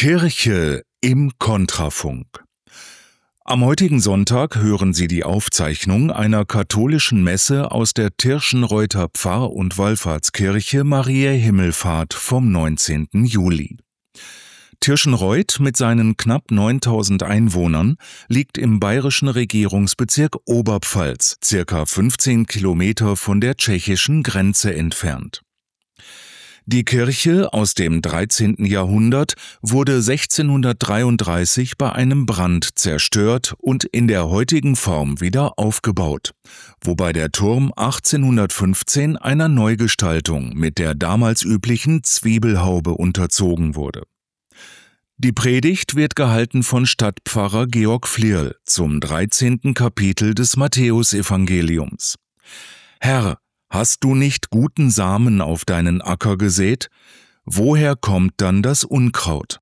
Kirche im Kontrafunk. Am heutigen Sonntag hören Sie die Aufzeichnung einer katholischen Messe aus der Tirschenreuther Pfarr- und Wallfahrtskirche Mariä Himmelfahrt vom 19. Juli. Tirschenreuth mit seinen knapp 9000 Einwohnern liegt im bayerischen Regierungsbezirk Oberpfalz, circa 15 Kilometer von der tschechischen Grenze entfernt. Die Kirche aus dem 13. Jahrhundert wurde 1633 bei einem Brand zerstört und in der heutigen Form wieder aufgebaut, wobei der Turm 1815 einer Neugestaltung mit der damals üblichen Zwiebelhaube unterzogen wurde. Die Predigt wird gehalten von Stadtpfarrer Georg Flierl zum 13. Kapitel des Matthäusevangeliums. Herr, hast du nicht guten Samen auf deinen Acker gesät? Woher kommt dann das Unkraut?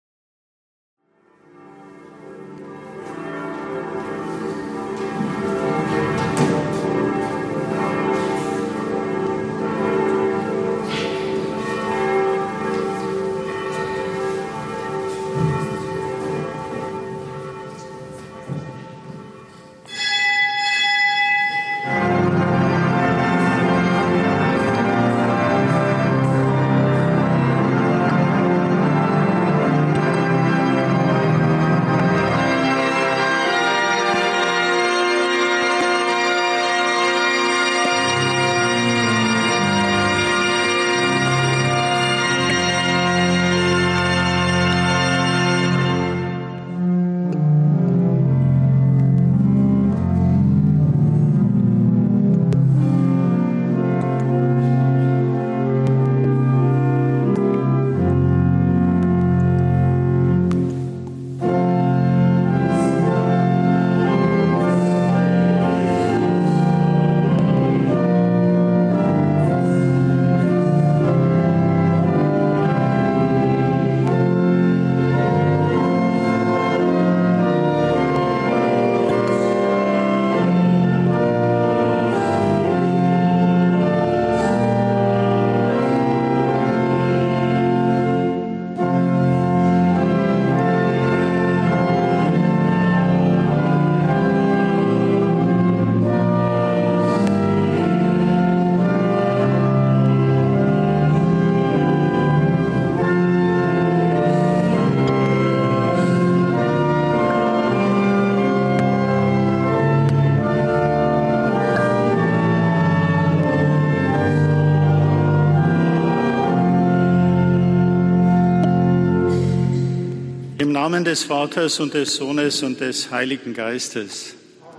Im Namen des Vaters und des Sohnes und des Heiligen Geistes.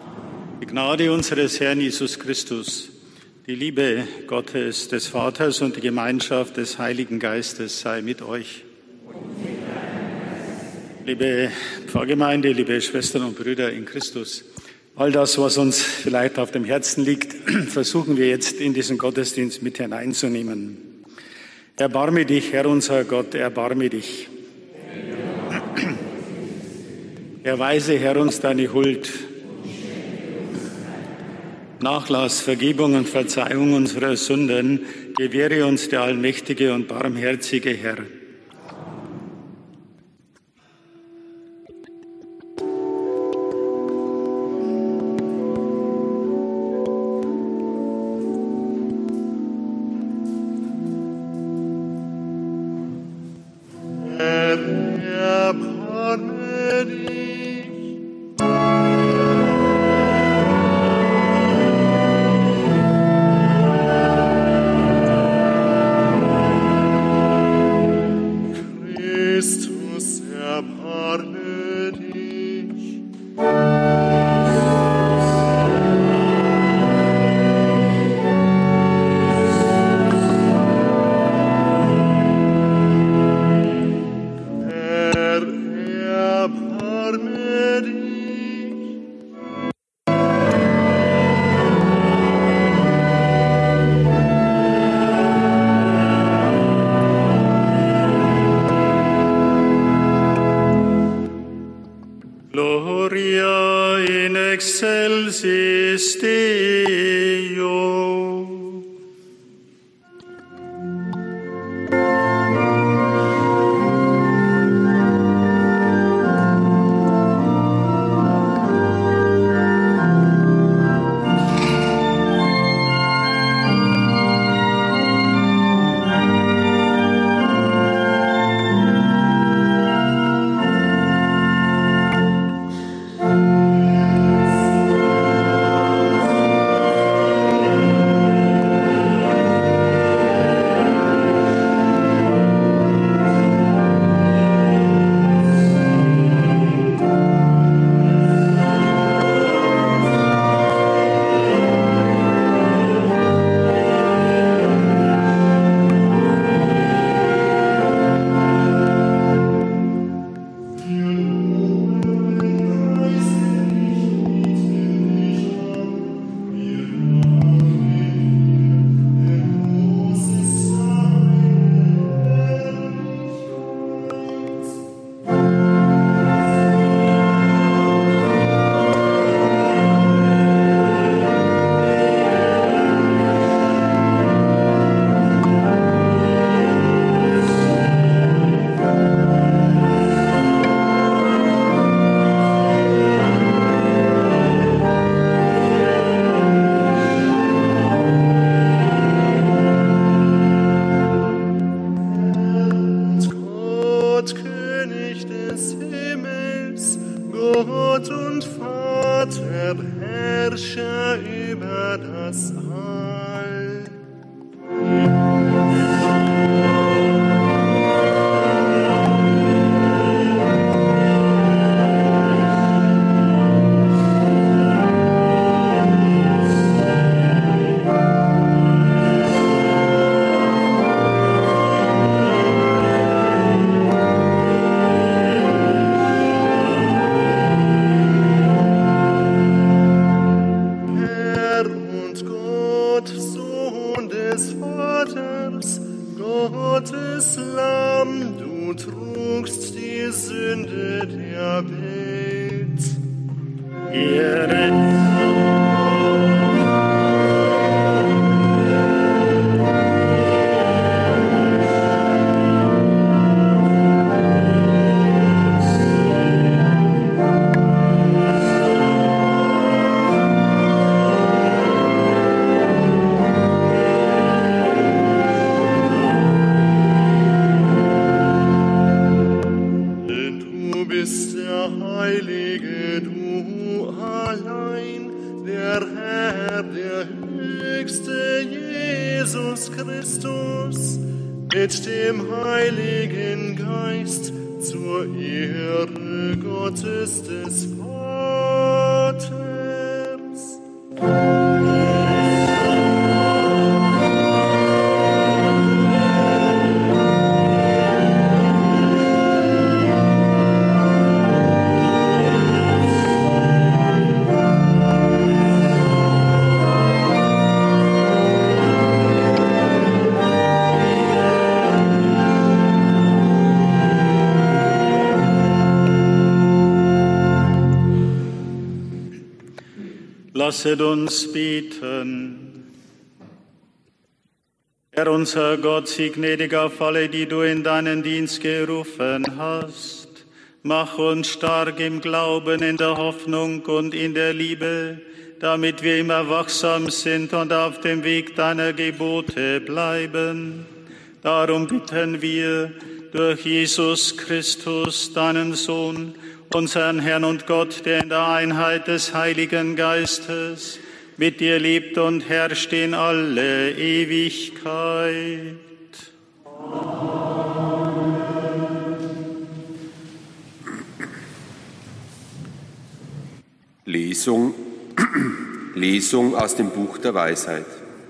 Die Gnade unseres Herrn Jesus Christus, die Liebe Gottes, des Vaters und die Gemeinschaft des Heiligen Geistes sei mit euch. Liebe Pfarrgemeinde, liebe Schwestern und Brüder in Christus, all das, was uns vielleicht auf dem Herzen liegt, versuchen wir jetzt in diesen Gottesdienst mit hineinzunehmen. Erbarme dich, Herr unser Gott, erbarme dich. Erweise, Herr, uns deine Huld, Nachlass, Vergebung und Verzeihung unserer Sünden, gewähre uns der allmächtige und barmherzige Herr. excelsis Deo. des Himmels, Gott und Vater, Herrscher über das All. Gottes Lamm, du trugst die Sünde der Welt. Ehre. Mit dem Heiligen Geist zur Ehre Gottes des Vaters. Lasset uns beten. Herr unser Gott, sieh gnädig auf alle, die du in deinen Dienst gerufen hast. Mach uns stark im Glauben, in der Hoffnung und in der Liebe, damit wir immer wachsam sind und auf dem Weg deiner Gebote bleiben. Darum bitten wir durch Jesus Christus, deinen Sohn, unseren Herrn und Gott, der in der Einheit des Heiligen Geistes mit dir lebt und herrscht in alle Ewigkeit. Lesung aus dem Buch der Weisheit.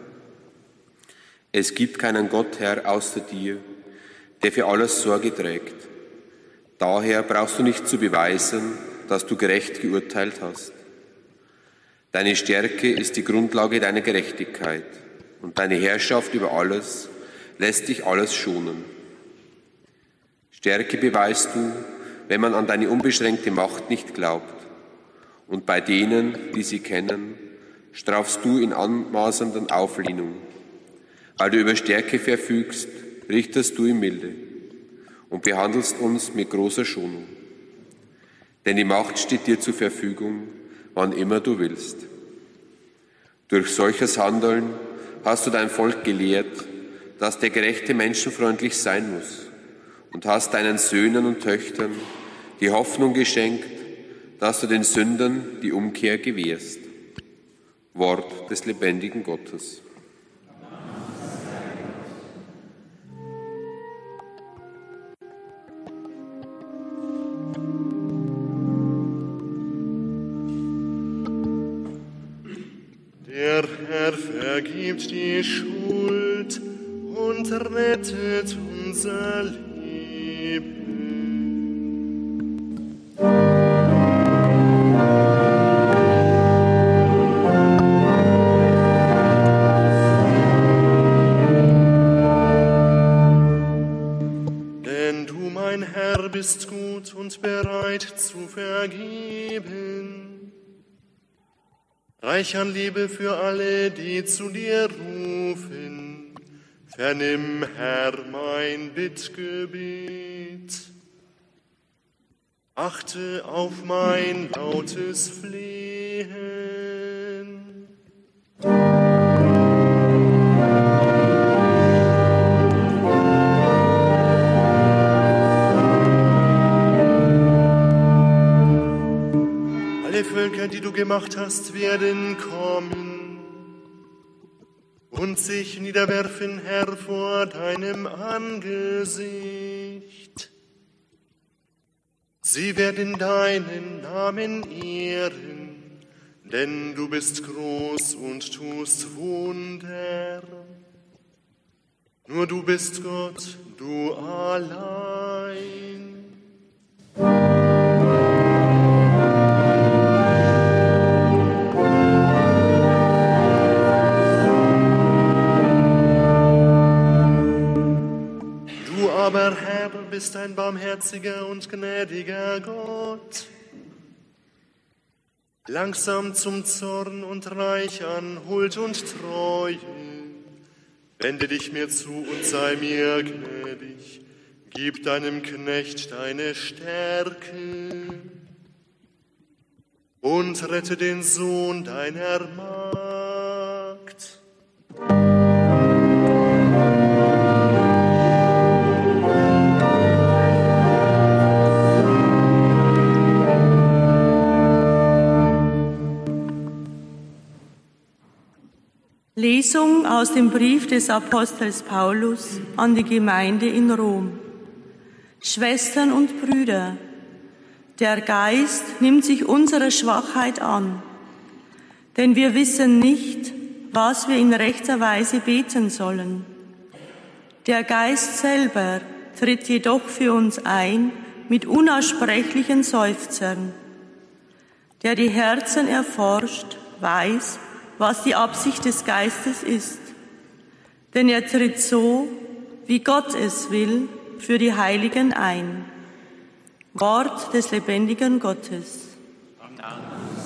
Es gibt keinen Gott, Herr, außer dir, der für alles Sorge trägt. Daher brauchst du nicht zu beweisen, dass du gerecht geurteilt hast. Deine Stärke ist die Grundlage deiner Gerechtigkeit und deine Herrschaft über alles lässt dich alles schonen. Stärke beweist du, wenn man an deine unbeschränkte Macht nicht glaubt. Und bei denen, die sie kennen, strafst du in anmaßender Auflehnung. Weil du über Stärke verfügst, richtest du in Milde und behandelst uns mit großer Schonung. Denn die Macht steht dir zur Verfügung, wann immer du willst. Durch solches Handeln hast du dein Volk gelehrt, dass der Gerechte menschenfreundlich sein muss, und hast deinen Söhnen und Töchtern die Hoffnung geschenkt, dass du den Sündern die Umkehr gewährst. Wort des lebendigen Gottes. Der Herr vergibt die Schuld und rettet unser Leben. Denn du, mein Herr, bist gut und bereit zu vergeben. Reich an Liebe für alle, die zu dir rufen. Vernimm, Herr, mein Bittgebet. Achte auf mein lautes Flehen. Völker, die du gemacht hast, werden kommen und sich niederwerfen, Herr, vor deinem Angesicht. Sie werden deinen Namen ehren, denn du bist groß und tust Wunder. Nur du bist Gott, du allein. Du aber, Herr, bist ein barmherziger und gnädiger Gott, langsam zum Zorn und reich an Huld und Treue. Wende dich mir zu und sei mir gnädig. Gib deinem Knecht deine Stärke und rette den Sohn deiner Magd. Lesung aus dem Brief des Apostels Paulus an die Gemeinde in Rom. Schwestern und Brüder, der Geist nimmt sich unserer Schwachheit an, denn wir wissen nicht, was wir in rechter Weise beten sollen. Der Geist selber tritt jedoch für uns ein mit unaussprechlichen Seufzern. Der die Herzen erforscht, weiß, was die Absicht des Geistes ist. Denn er tritt so, wie Gott es will, für die Heiligen ein. Wort des lebendigen Gottes. Amen.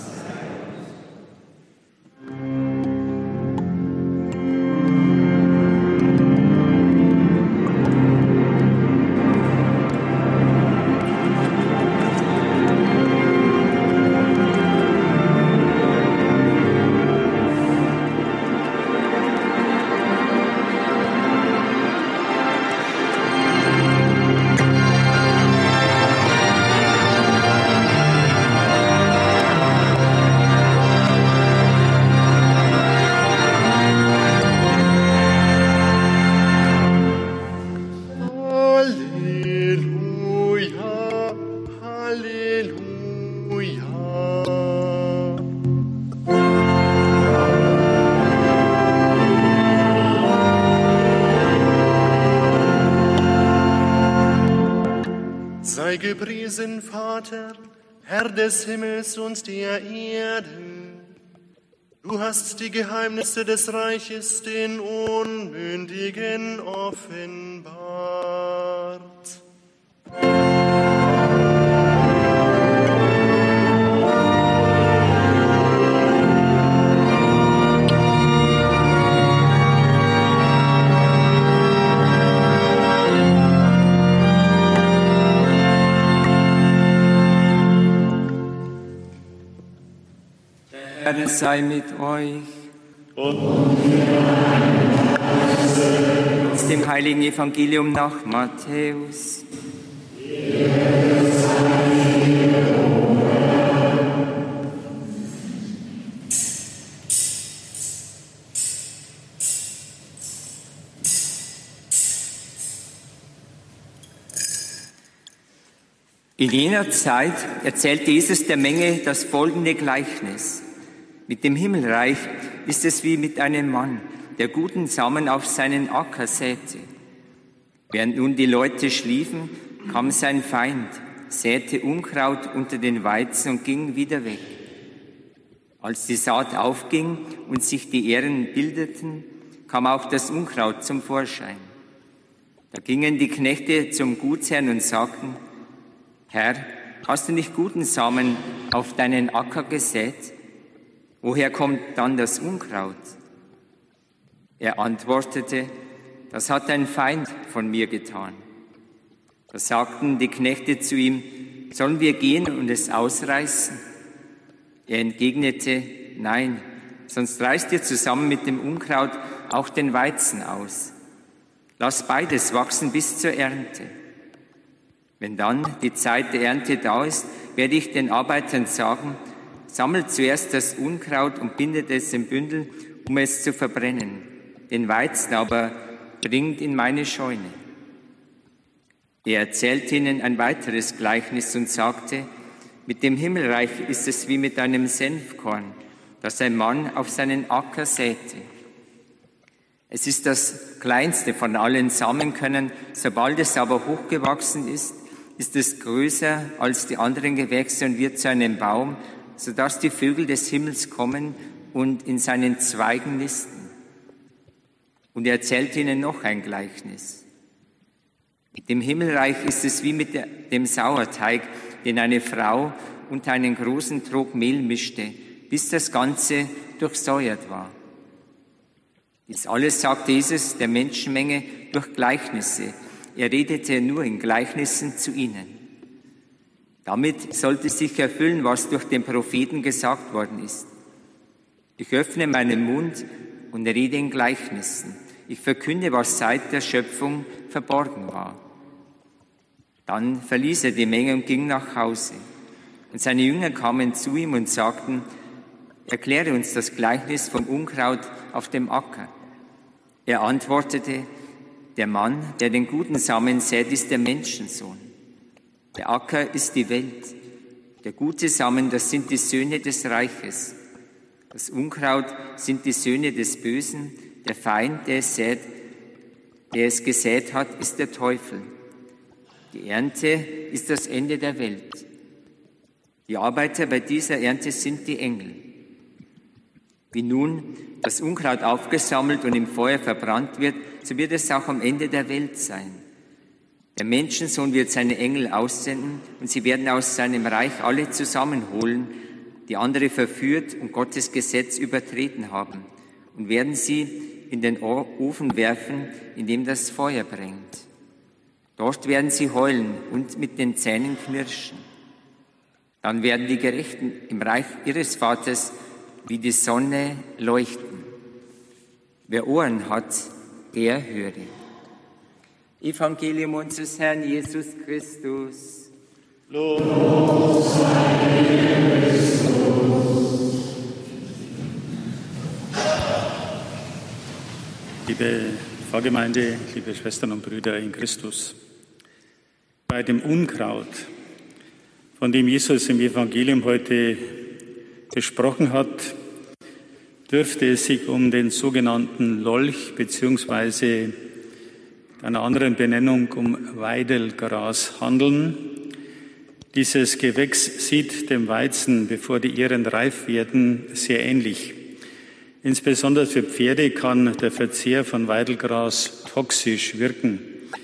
Sei gepriesen, Vater, Herr des Himmels und der Erde. Du hast die Geheimnisse des Reiches den Unmündigen offenbart. Herr sei mit euch. Und aus dem heiligen Evangelium nach Matthäus. In jener Zeit erzählte Jesus der Menge das folgende Gleichnis. Mit dem Himmelreich ist es wie mit einem Mann, der guten Samen auf seinen Acker säte. Während nun die Leute schliefen, kam sein Feind, säte Unkraut unter den Weizen und ging wieder weg. Als die Saat aufging und sich die Ähren bildeten, kam auch das Unkraut zum Vorschein. Da gingen die Knechte zum Gutsherrn und sagten: Herr, hast du nicht guten Samen auf deinen Acker gesät? Woher kommt dann das Unkraut? Er antwortete: Das hat ein Feind von mir getan. Da sagten die Knechte zu ihm: Sollen wir gehen und es ausreißen? Er entgegnete: Nein, sonst reißt ihr zusammen mit dem Unkraut auch den Weizen aus. Lass beides wachsen bis zur Ernte. Wenn dann die Zeit der Ernte da ist, werde ich den Arbeitern sagen: sammelt zuerst das Unkraut und bindet es in Bündel, um es zu verbrennen. Den Weizen aber bringt in meine Scheune. Er erzählte ihnen ein weiteres Gleichnis und sagte, mit dem Himmelreich ist es wie mit einem Senfkorn, das ein Mann auf seinen Acker säte. Es ist das kleinste von allen Samenkörnern, sobald es aber hochgewachsen ist es größer als die anderen Gewächse und wird zu einem Baum, sodass die Vögel des Himmels kommen und in seinen Zweigen nisten. Und er erzählt ihnen noch ein Gleichnis. Mit dem Himmelreich ist es wie mit dem Sauerteig, den eine Frau unter einen großen Trog Mehl mischte, bis das Ganze durchsäuert war. Dies alles sagte Jesus der Menschenmenge durch Gleichnisse. Er redete nur in Gleichnissen zu ihnen. Damit sollte sich erfüllen, was durch den Propheten gesagt worden ist. Ich öffne meinen Mund und rede in Gleichnissen. Ich verkünde, was seit der Schöpfung verborgen war. Dann verließ er die Menge und ging nach Hause. Und seine Jünger kamen zu ihm und sagten, erkläre uns das Gleichnis vom Unkraut auf dem Acker. Er antwortete, der Mann, der den guten Samen sät, ist der Menschensohn. Der Acker ist die Welt. Der gute Samen, das sind die Söhne des Reiches. Das Unkraut sind die Söhne des Bösen. Der Feind, der es gesät hat, ist der Teufel. Die Ernte ist das Ende der Welt. Die Arbeiter bei dieser Ernte sind die Engel. Wie nun das Unkraut aufgesammelt und im Feuer verbrannt wird, so wird es auch am Ende der Welt sein. Der Menschensohn wird seine Engel aussenden und sie werden aus seinem Reich alle zusammenholen, die andere verführt und Gottes Gesetz übertreten haben, und werden sie in den Ofen werfen, in dem das Feuer brennt. Dort werden sie heulen und mit den Zähnen knirschen. Dann werden die Gerechten im Reich ihres Vaters wie die Sonne leuchten. Wer Ohren hat, der höre. Evangelium unseres Herrn Jesus Christus. Lob sei dir, Christus. Liebe Pfarrgemeinde, liebe Schwestern und Brüder in Christus, bei dem Unkraut, von dem Jesus im Evangelium heute gesprochen hat, dürfte es sich um den sogenannten Lolch beziehungsweise einer anderen Benennung um Weidelgras handeln. Dieses Gewächs sieht dem Weizen, bevor die Ähren reif werden, sehr ähnlich. Insbesondere für Pferde kann der Verzehr von Weidelgras toxisch wirken.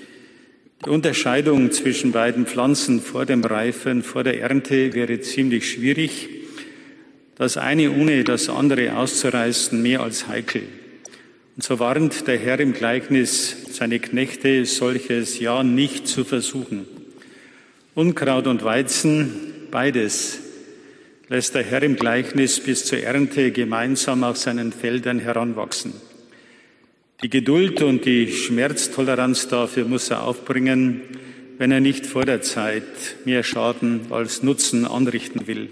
Die Unterscheidung zwischen beiden Pflanzen vor dem Reifen, vor der Ernte wäre ziemlich schwierig. Das eine ohne das andere auszureißen, mehr als heikel. Und so warnt der Herr im Gleichnis seine Knechte, solches ja nicht zu versuchen. Unkraut und Weizen, beides lässt der Herr im Gleichnis bis zur Ernte gemeinsam auf seinen Feldern heranwachsen. Die Geduld und die Schmerztoleranz dafür muss er aufbringen, wenn er nicht vor der Zeit mehr Schaden als Nutzen anrichten will.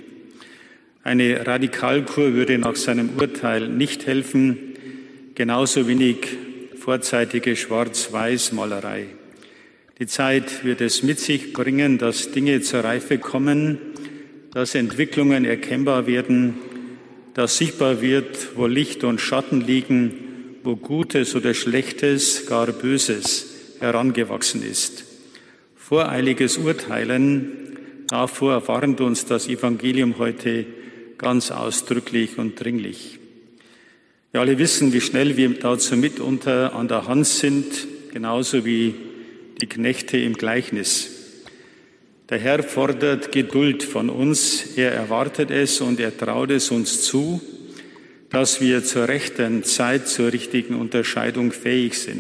Eine Radikalkur würde nach seinem Urteil nicht helfen, genauso wenig vorzeitige Schwarz-Weiß-Malerei. Die Zeit wird es mit sich bringen, dass Dinge zur Reife kommen, dass Entwicklungen erkennbar werden, dass sichtbar wird, wo Licht und Schatten liegen, wo Gutes oder Schlechtes, gar Böses herangewachsen ist. Voreiliges Urteilen, davor warnt uns das Evangelium heute ganz ausdrücklich und dringlich. Wir alle wissen, wie schnell wir dazu mitunter an der Hand sind, genauso wie die Knechte im Gleichnis. Der Herr fordert Geduld von uns, er erwartet es und er traut es uns zu, dass wir zur rechten Zeit, zur richtigen Unterscheidung fähig sind.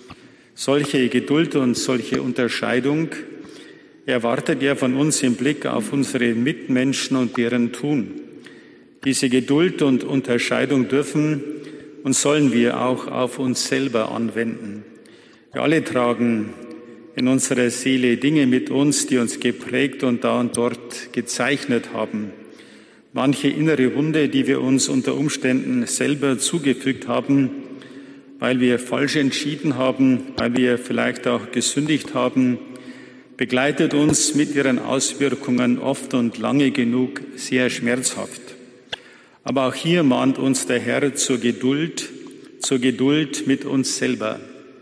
Solche Geduld und solche Unterscheidung erwartet er von uns im Blick auf unsere Mitmenschen und deren Tun. Diese Geduld und Unterscheidung dürfen und sollen wir auch auf uns selber anwenden. Wir alle tragen in unserer Seele Dinge mit uns, die uns geprägt und da und dort gezeichnet haben. manche innere Wunde, die wir uns unter Umständen selber zugefügt haben, weil wir falsch entschieden haben, weil wir vielleicht auch gesündigt haben, begleitet uns mit ihren Auswirkungen oft und lange genug sehr schmerzhaft. Aber auch hier mahnt uns der Herr zur Geduld mit uns selber.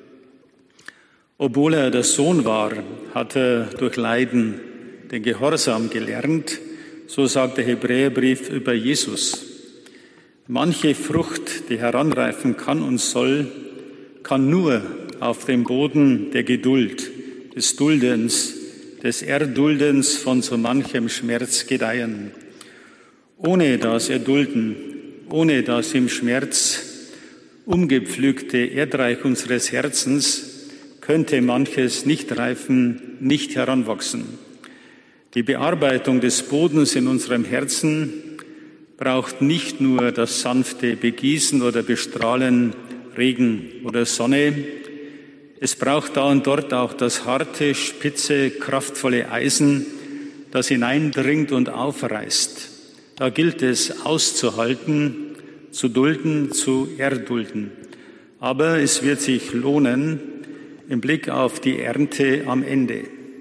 Obwohl er der Sohn war, hat er durch Leiden den Gehorsam gelernt, so sagt der Hebräerbrief über Jesus. Manche Frucht, die heranreifen kann und soll, kann nur auf dem Boden der Geduld, des Duldens, des Erduldens von so manchem Schmerz gedeihen. Ohne das Erdulden, ohne das im Schmerz umgepflügte Erdreich unseres Herzens könnte manches nicht reifen, nicht heranwachsen. Die Bearbeitung des Bodens in unserem Herzen braucht nicht nur das sanfte Begießen oder Bestrahlen, Regen oder Sonne. Es braucht da und dort auch das harte, spitze, kraftvolle Eisen, das hineindringt und aufreißt. Da gilt es auszuhalten, zu dulden, zu erdulden. Aber es wird sich lohnen im Blick auf die Ernte am Ende.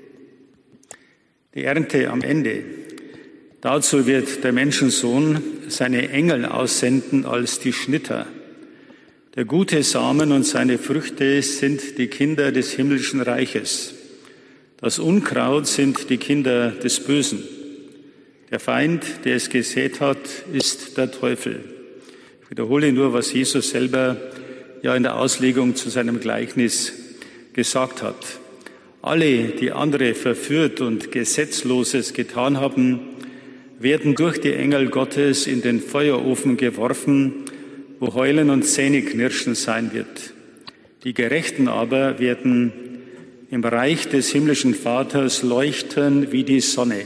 Die Ernte am Ende. Dazu wird der Menschensohn seine Engel aussenden als die Schnitter. Der gute Samen und seine Früchte sind die Kinder des himmlischen Reiches. Das Unkraut sind die Kinder des Bösen. Der Feind, der es gesät hat, ist der Teufel. Ich wiederhole nur, was Jesus selber ja in der Auslegung zu seinem Gleichnis gesagt hat. Alle, die andere verführt und Gesetzloses getan haben, werden durch die Engel Gottes in den Feuerofen geworfen, wo Heulen und Zähneknirschen sein wird. Die Gerechten aber werden im Reich des himmlischen Vaters leuchten wie die Sonne.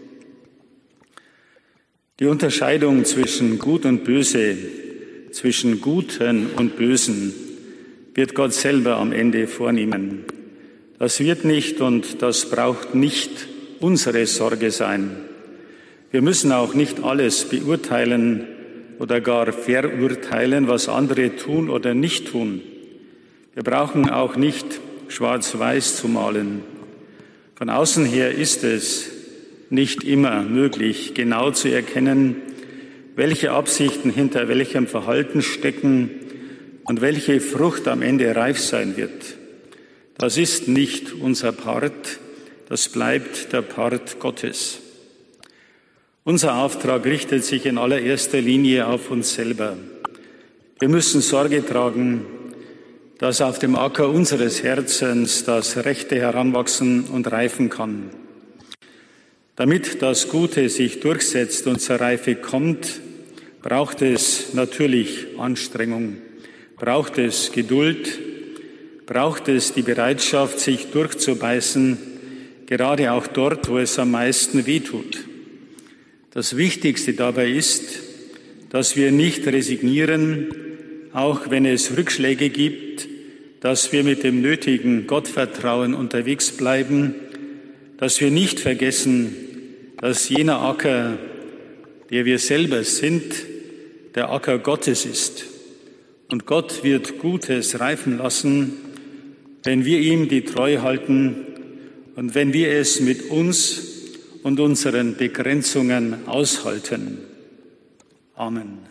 Die Unterscheidung zwischen Gut und Böse, zwischen Guten und Bösen, wird Gott selber am Ende vornehmen. Das wird nicht und das braucht nicht unsere Sorge sein. Wir müssen auch nicht alles beurteilen oder gar verurteilen, was andere tun oder nicht tun. Wir brauchen auch nicht schwarz-weiß zu malen. Von außen her ist es nicht immer möglich, genau zu erkennen, welche Absichten hinter welchem Verhalten stecken und welche Frucht am Ende reif sein wird. Das ist nicht unser Part, das bleibt der Part Gottes. Unser Auftrag richtet sich in allererster Linie auf uns selber. Wir müssen Sorge tragen, dass auf dem Acker unseres Herzens das Rechte heranwachsen und reifen kann. Damit das Gute sich durchsetzt und zur Reife kommt, braucht es natürlich Anstrengung, braucht es Geduld, braucht es die Bereitschaft, sich durchzubeißen, gerade auch dort, wo es am meisten wehtut. Das Wichtigste dabei ist, dass wir nicht resignieren, auch wenn es Rückschläge gibt, dass wir mit dem nötigen Gottvertrauen unterwegs bleiben, dass wir nicht vergessen, dass jener Acker, der wir selber sind, der Acker Gottes ist. Und Gott wird Gutes reifen lassen, wenn wir ihm die Treue halten und wenn wir es mit uns und unseren Begrenzungen aushalten. Amen.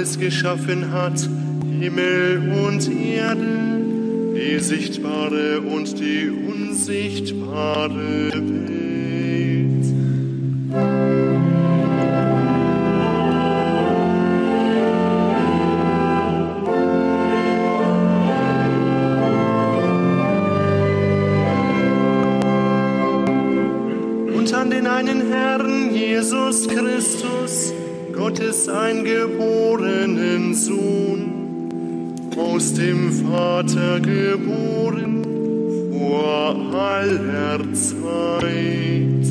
alles geschaffen hat, Himmel und Erde, die sichtbare und die unsichtbare Welt. An den einen Herrn Jesus Christus, Gottes eingeborenen Sohn, aus dem Vater geboren, vor aller Zeit.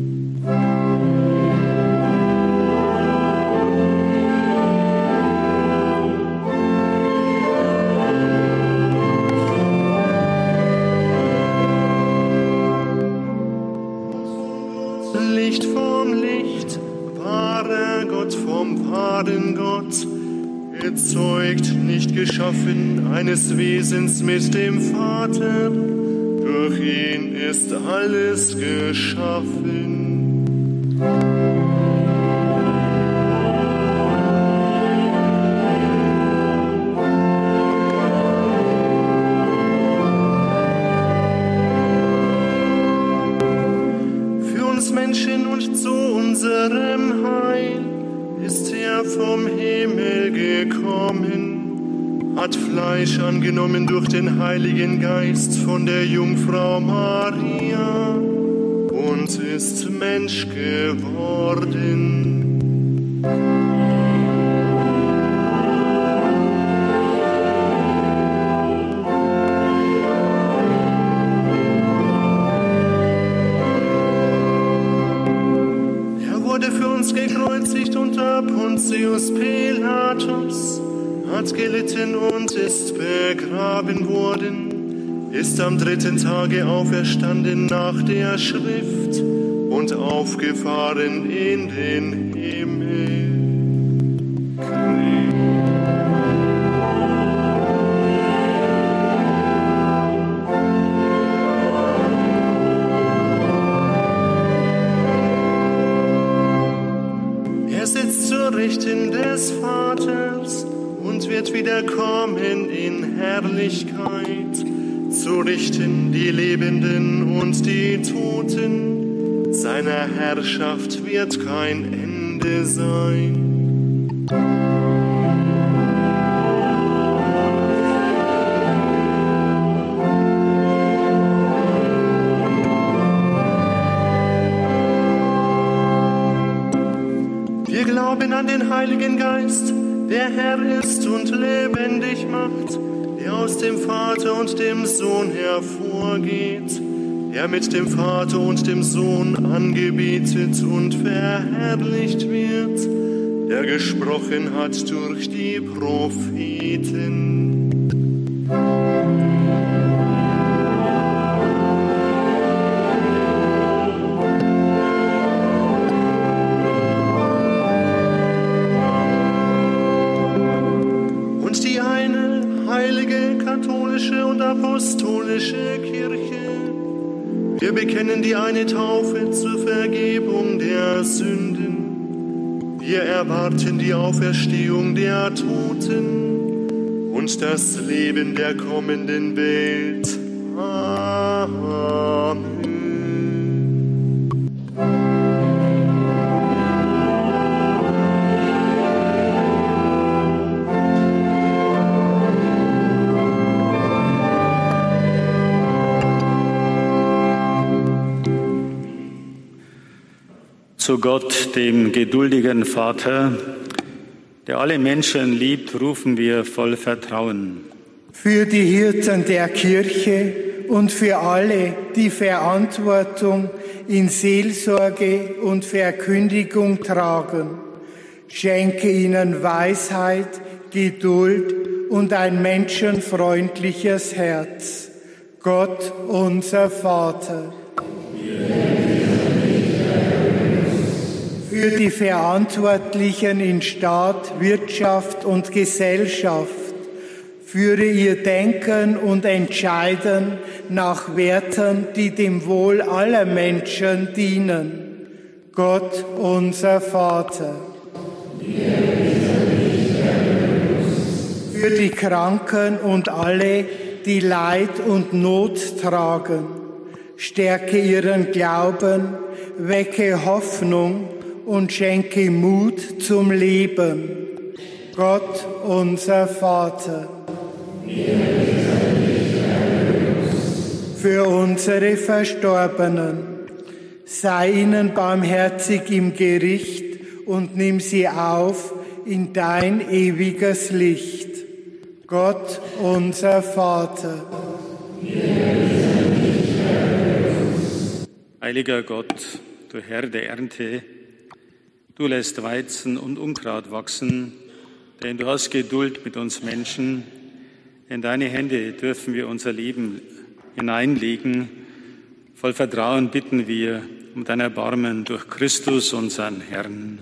Licht vom Licht, wahrer Gott vom wahren Gott, erzeugt, nicht geschaffen, eines Wesens mit dem Vater, durch ihn ist alles geschaffen. Menschen und zu unserem Heil ist er vom Himmel gekommen, hat Fleisch angenommen durch den Heiligen Geist von der Jungfrau Maria und ist Mensch geworden. Gekreuzigt unter Pontius Pilatus, hat gelitten und ist begraben worden, ist am 3. Tage auferstanden nach der Schrift und aufgefahren in den Himmel. Rechten des Vaters und wird wieder kommen in Herrlichkeit, zu richten die Lebenden und die Toten. Seiner Herrschaft wird kein Ende sein. An den Heiligen Geist, der Herr ist und lebendig macht, der aus dem Vater und dem Sohn hervorgeht, der mit dem Vater und dem Sohn angebetet und verherrlicht wird, der gesprochen hat durch die Propheten. Und apostolische Kirche. Wir bekennen die eine Taufe zur Vergebung der Sünden. Wir erwarten die Auferstehung der Toten und das Leben der kommenden Welt. Amen. Zu Gott, dem geduldigen Vater, der alle Menschen liebt, rufen wir voll Vertrauen. Für die Hirten der Kirche und für alle, die Verantwortung in Seelsorge und Verkündigung tragen, schenke ihnen Weisheit, Geduld und ein menschenfreundliches Herz. Gott, unser Vater. Für die Verantwortlichen in Staat, Wirtschaft und Gesellschaft, führe ihr Denken und Entscheiden nach Werten, die dem Wohl aller Menschen dienen. Gott, unser Vater. Wir für die Kranken und alle, die Leid und Not tragen. Stärke ihren Glauben, wecke Hoffnung und schenke Mut zum Leben. Gott, unser Vater. Für unsere Verstorbenen, sei ihnen barmherzig im Gericht und nimm sie auf in dein ewiges Licht. Gott, unser Vater. Heiliger Gott, du Herr der Ernte, du lässt Weizen und Unkraut wachsen, denn du hast Geduld mit uns Menschen. In deine Hände dürfen wir unser Leben hineinlegen. Voll Vertrauen bitten wir um dein Erbarmen durch Christus, unseren Herrn.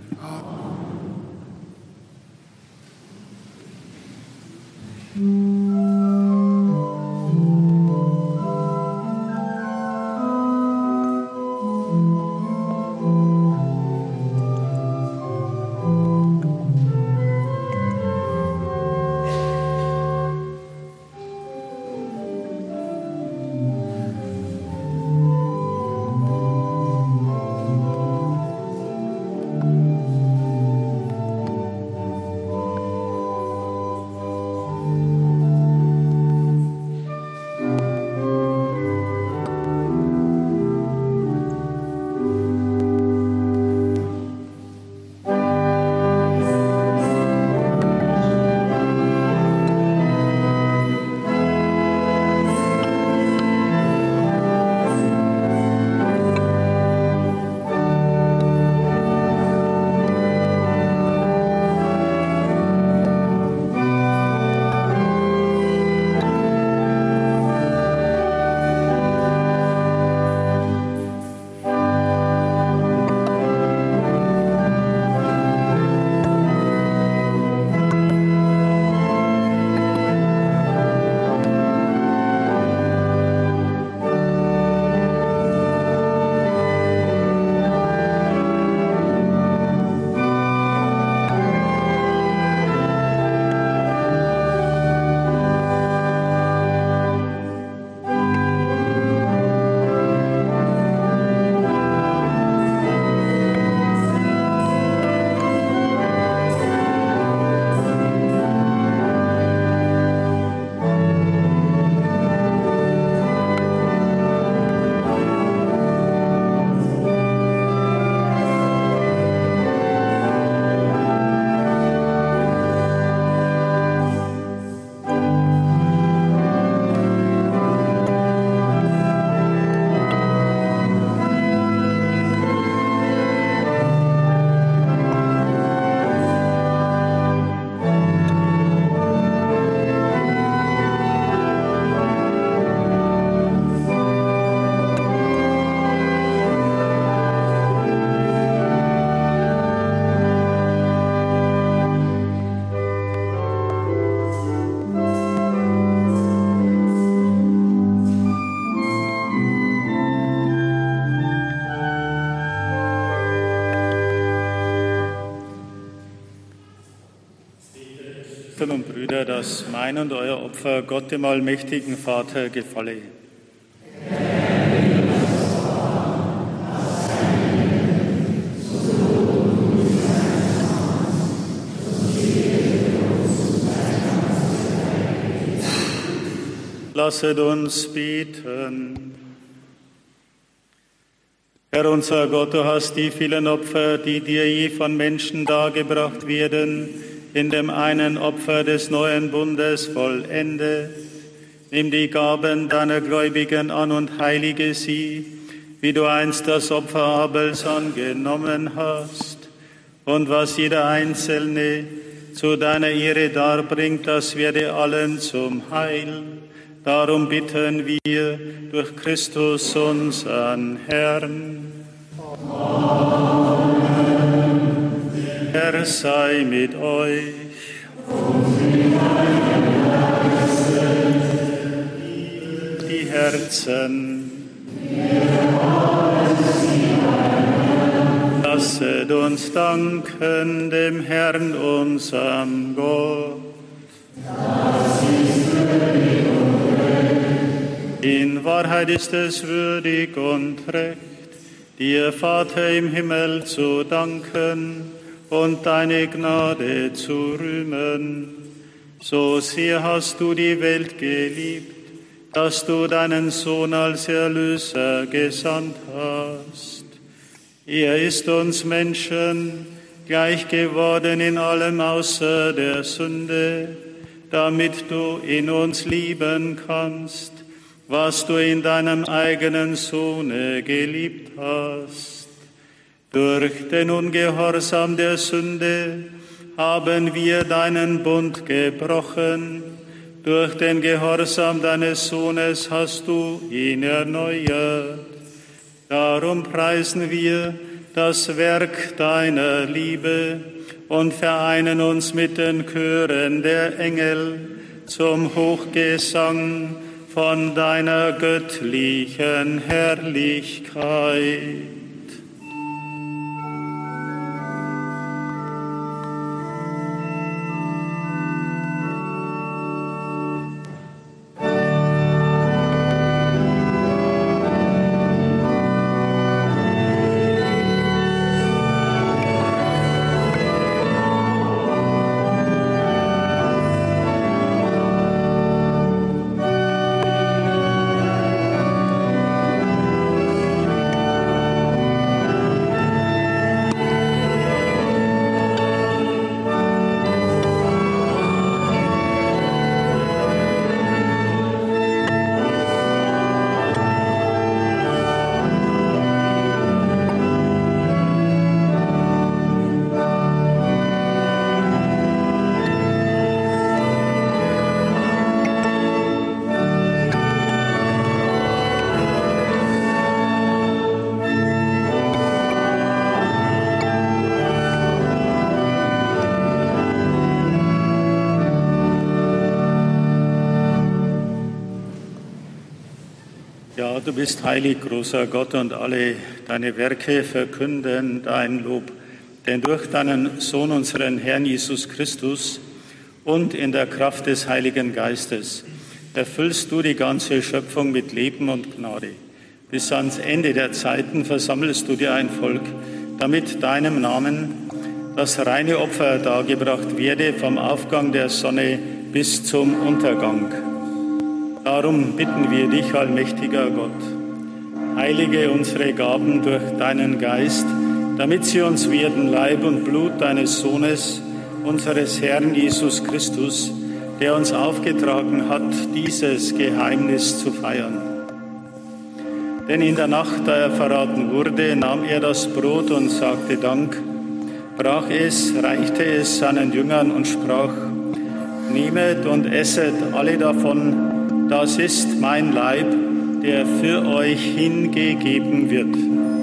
Und Brüder, dass mein und euer Opfer Gott dem allmächtigen Vater gefalle. Lasset uns beten. Herr unser Gott, du hast die vielen Opfer, die dir je von Menschen dargebracht werden, in dem einen Opfer des neuen Bundes vollende. Nimm die Gaben deiner Gläubigen an und heilige sie, wie du einst das Opfer Abels angenommen hast. Und was jeder Einzelne zu deiner Ehre darbringt, das werde allen zum Heil. Darum bitten wir durch Christus, unseren Herrn. Amen. Herr sei mit euch. Die Herzen. Lasset uns danken dem Herrn, unserem Gott. Zeit ist es würdig und recht, dir, Vater im Himmel, zu danken und deine Gnade zu rühmen. So sehr hast du die Welt geliebt, dass du deinen Sohn als Erlöser gesandt hast. Er ist uns Menschen gleich geworden in allem außer der Sünde, damit du in uns lieben kannst, was du in deinem eigenen Sohne geliebt hast. Durch den Ungehorsam der Sünde haben wir deinen Bund gebrochen. Durch den Gehorsam deines Sohnes hast du ihn erneuert. Darum preisen wir das Werk deiner Liebe und vereinen uns mit den Chören der Engel zum Hochgesang von deiner göttlichen Herrlichkeit. Ja, du bist heilig, großer Gott, und alle deine Werke verkünden dein Lob. Denn durch deinen Sohn, unseren Herrn Jesus Christus, und in der Kraft des Heiligen Geistes erfüllst du die ganze Schöpfung mit Leben und Gnade. Bis ans Ende der Zeiten versammelst du dir ein Volk, damit deinem Namen das reine Opfer dargebracht werde vom Aufgang der Sonne bis zum Untergang. Darum bitten wir dich, allmächtiger Gott, heilige unsere Gaben durch deinen Geist, damit sie uns werden Leib und Blut deines Sohnes, unseres Herrn Jesus Christus, der uns aufgetragen hat, dieses Geheimnis zu feiern. Denn in der Nacht, da er verraten wurde, nahm er das Brot und sagte Dank, brach es, reichte es seinen Jüngern und sprach, nehmet und esset alle davon, das ist mein Leib, der für euch hingegeben wird.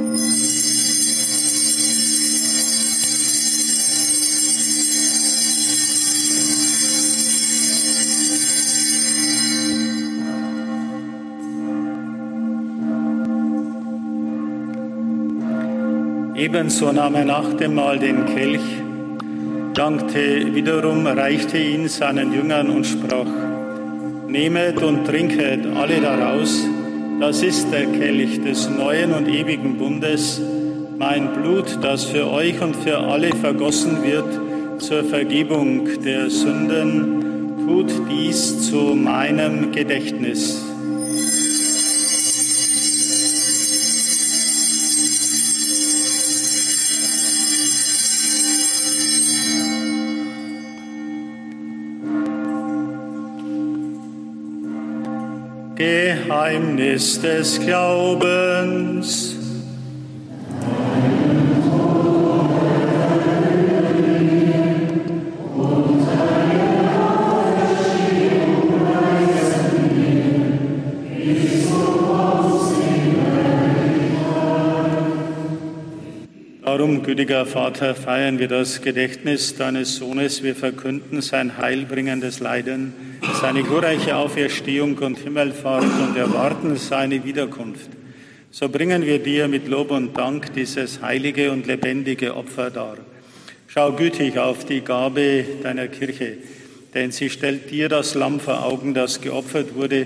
Ebenso nahm er nach dem Mahl den Kelch, dankte wiederum, reichte ihn seinen Jüngern und sprach, nehmet und trinket alle daraus, das ist der Kelch des neuen und ewigen Bundes, mein Blut, das für euch und für alle vergossen wird zur Vergebung der Sünden. Tut dies zu meinem Gedächtnis. Geheimnis des Glaubens. Darum, gütiger Vater, feiern wir das Gedächtnis deines Sohnes. Wir verkünden sein heilbringendes Leiden, seine glorreiche Auferstehung und Himmelfahrt und erwarten seine Wiederkunft. So bringen wir dir mit Lob und Dank dieses heilige und lebendige Opfer dar. Schau gütig auf die Gabe deiner Kirche, denn sie stellt dir das Lamm vor Augen, das geopfert wurde,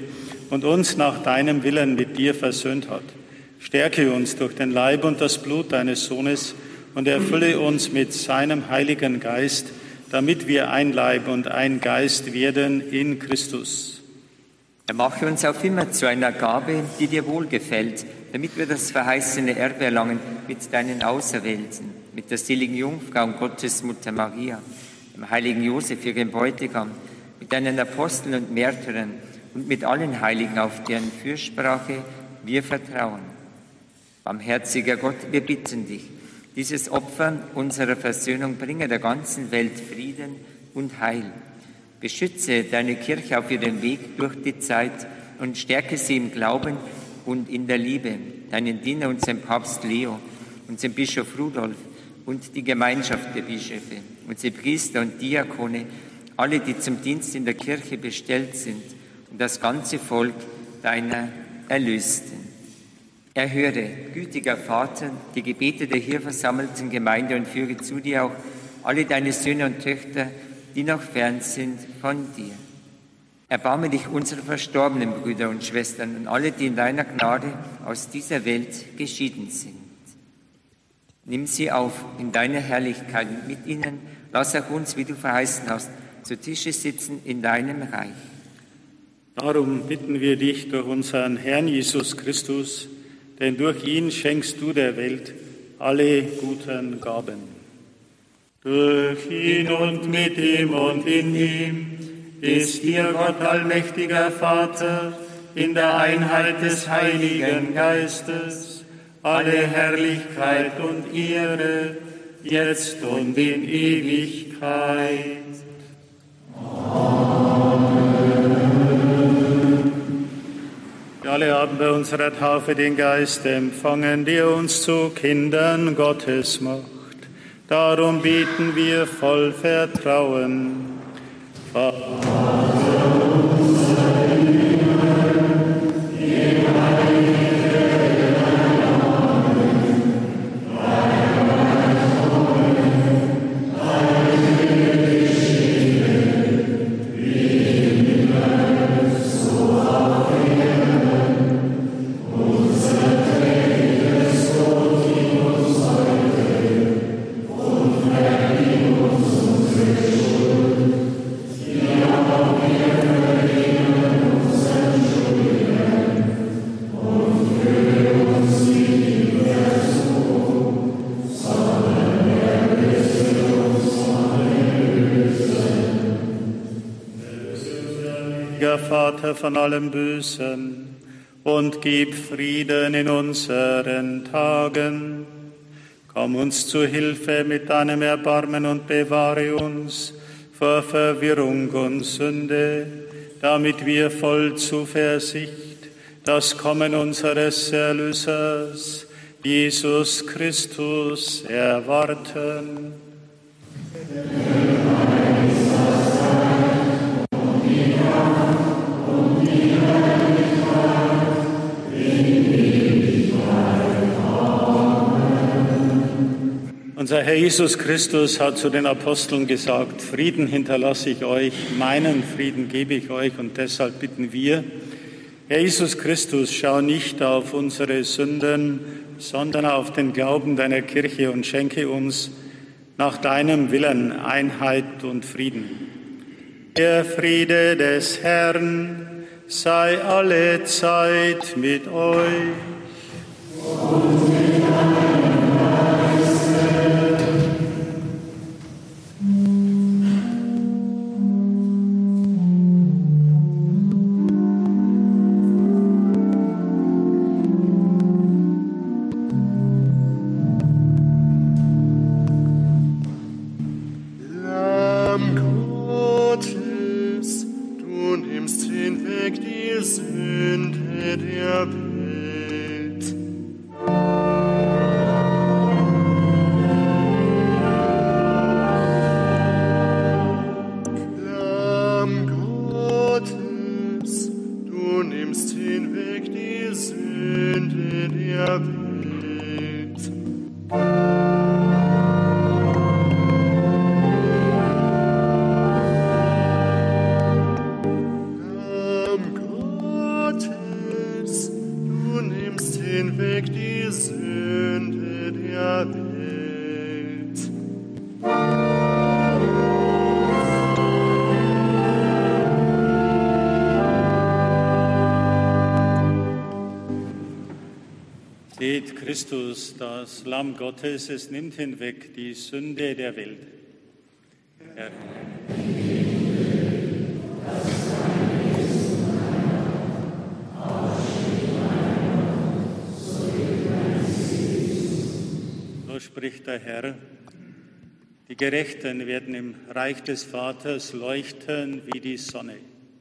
und uns nach deinem Willen mit dir versöhnt hat. Stärke uns durch den Leib und das Blut deines Sohnes und erfülle uns mit seinem Heiligen Geist, damit wir ein Leib und ein Geist werden in Christus. Er mache uns auf immer zu einer Gabe, die dir wohlgefällt, damit wir das verheißene Erbe erlangen mit deinen Auserwählten, mit der seligen Jungfrau und Gottesmutter Maria, dem heiligen Josef, ihrem Bräutigam, mit deinen Aposteln und Märtyrern und mit allen Heiligen, auf deren Fürsprache wir vertrauen. Barmherziger Gott, wir bitten dich, dieses Opfer unserer Versöhnung bringe der ganzen Welt Frieden und Heil. Beschütze deine Kirche auf ihrem Weg durch die Zeit und stärke sie im Glauben und in der Liebe, deinen Diener, unseren Papst Leo, unseren Bischof Rudolf und die Gemeinschaft der Bischöfe, unsere Priester und Diakone, alle, die zum Dienst in der Kirche bestellt sind und das ganze Volk deiner Erlösten. Erhöre, gütiger Vater, die Gebete der hier versammelten Gemeinde und führe zu dir auch alle deine Söhne und Töchter, die noch fern sind von dir. Erbarme dich unserer verstorbenen Brüder und Schwestern und alle, die in deiner Gnade aus dieser Welt geschieden sind. Nimm sie auf in deiner Herrlichkeit und mit ihnen lass auch uns, wie du verheißen hast, zu Tische sitzen in deinem Reich. Darum bitten wir dich durch unseren Herrn Jesus Christus, denn durch ihn schenkst du der Welt alle guten Gaben. Durch ihn und mit ihm und in ihm ist dir Gott allmächtiger Vater in der Einheit des Heiligen Geistes alle Herrlichkeit und Ehre, jetzt und in Ewigkeit. Wir alle haben bei unserer Taufe den Geist empfangen, der uns zu Kindern Gottes macht. Darum beten wir voll Vertrauen. Vater von allem Bösen, und gib Frieden in unseren Tagen. Komm uns zu Hilfe mit deinem Erbarmen und bewahre uns vor Verwirrung und Sünde, damit wir voll Zuversicht das Kommen unseres Erlösers, Jesus Christus, erwarten. Unser Herr Jesus Christus hat zu den Aposteln gesagt, Frieden hinterlasse ich euch, meinen Frieden gebe ich euch, und deshalb bitten wir, Herr Jesus Christus, schau nicht auf unsere Sünden, sondern auf den Glauben deiner Kirche und schenke uns nach deinem Willen Einheit und Frieden. Der Friede des Herrn sei alle Zeit mit euch. Und mit deinem Geiste. weg die Sünde der Welt. Seht Christus, das Lamm Gottes, es nimmt hinweg die Sünde der Welt. Herr. So spricht der Herr, die Gerechten werden im Reich des Vaters leuchten wie die Sonne.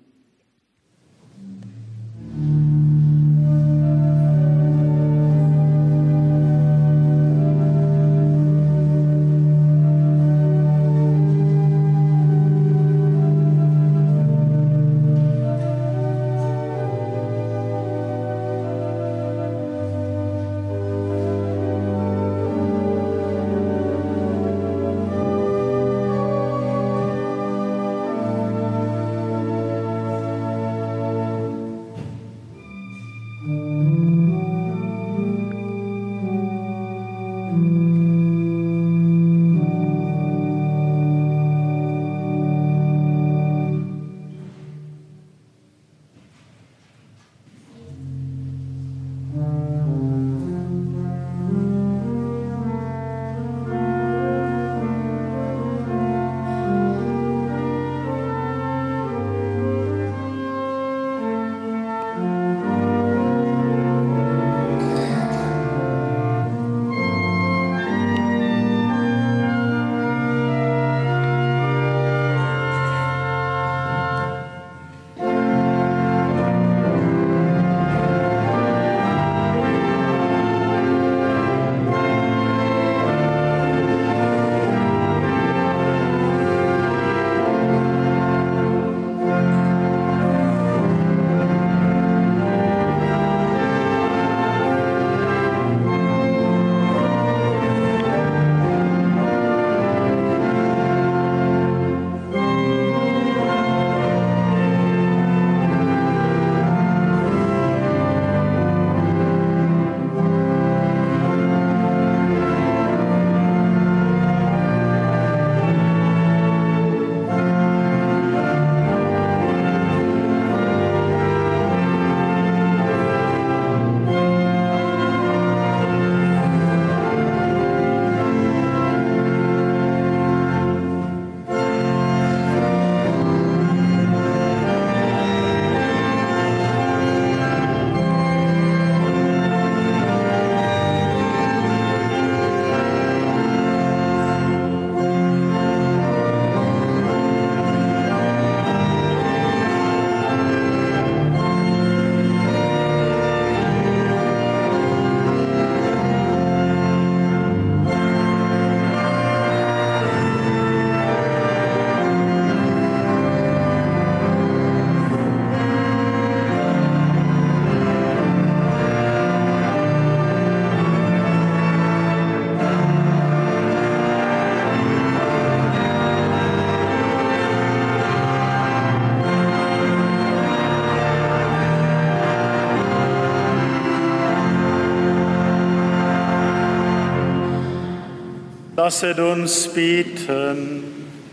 Lasset uns beten.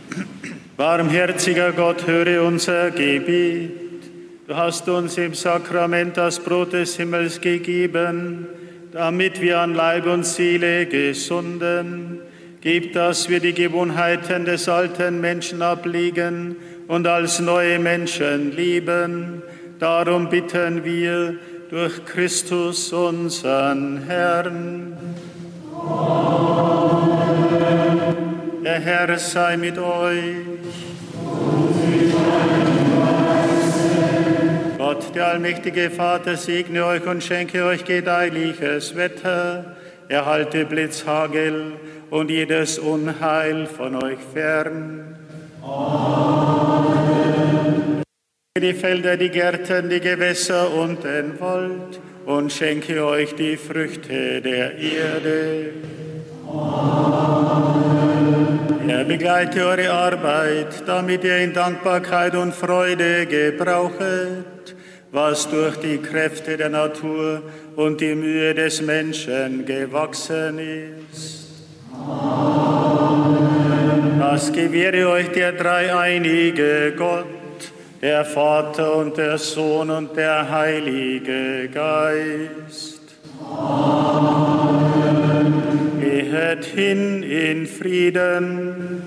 Barmherziger Gott, höre unser Gebet. Du hast uns im Sakrament das Brot des Himmels gegeben, damit wir an Leib und Seele gesunden. Gib, dass wir die Gewohnheiten des alten Menschen ablegen und als neue Menschen lieben. Darum bitten wir durch Christus, unseren Herrn. Amen. Der Herr sei mit euch. Gott, der allmächtige Vater, segne euch und schenke euch gedeihliches Wetter. Erhalte Blitz, Hagel und jedes Unheil von euch fern. Amen. Die Felder, die Gärten, die Gewässer und den Wald und schenke euch die Früchte der Erde. Amen. Er begleite eure Arbeit, damit ihr in Dankbarkeit und Freude gebrauchet, was durch die Kräfte der Natur und die Mühe des Menschen gewachsen ist. Das gewähre euch der dreieinige Gott, der Vater und der Sohn und der Heilige Geist. Amen. Gehet hin in Frieden.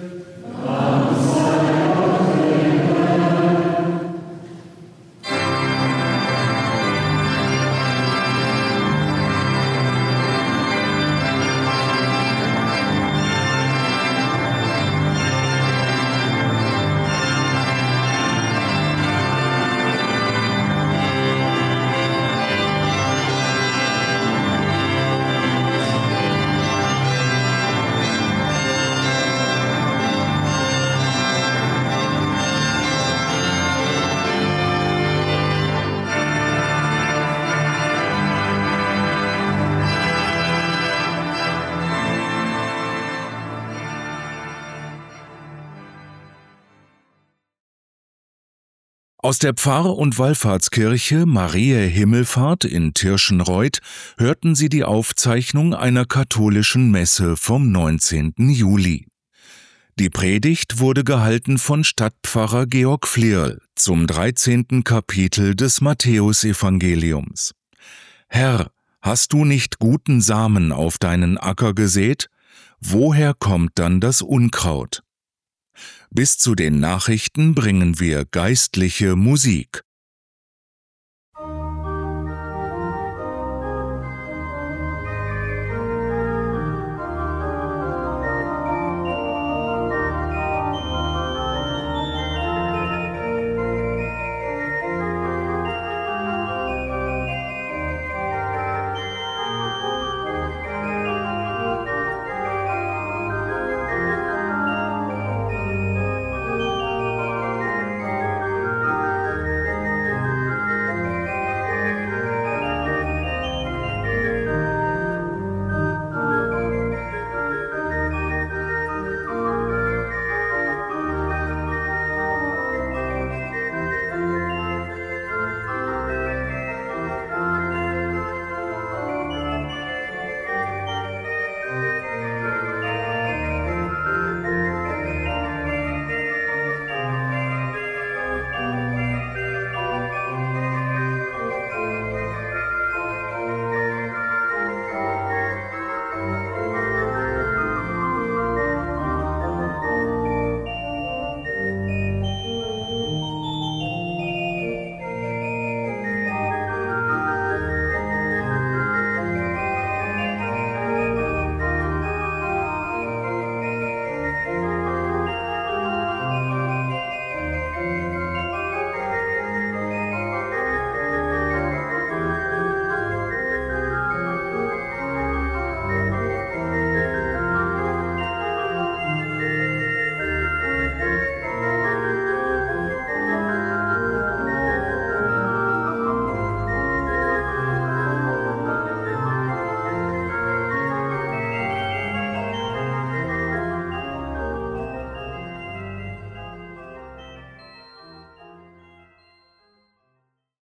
Aus der Pfarr- und Wallfahrtskirche Mariä Himmelfahrt in Tirschenreuth hörten Sie die Aufzeichnung einer katholischen Messe vom 19. Juli. Die Predigt wurde gehalten von Stadtpfarrer Georg Flierl zum 13. Kapitel des Matthäusevangeliums. Herr, hast du nicht guten Samen auf deinen Acker gesät? Woher kommt dann das Unkraut? Bis zu den Nachrichten bringen wir geistliche Musik.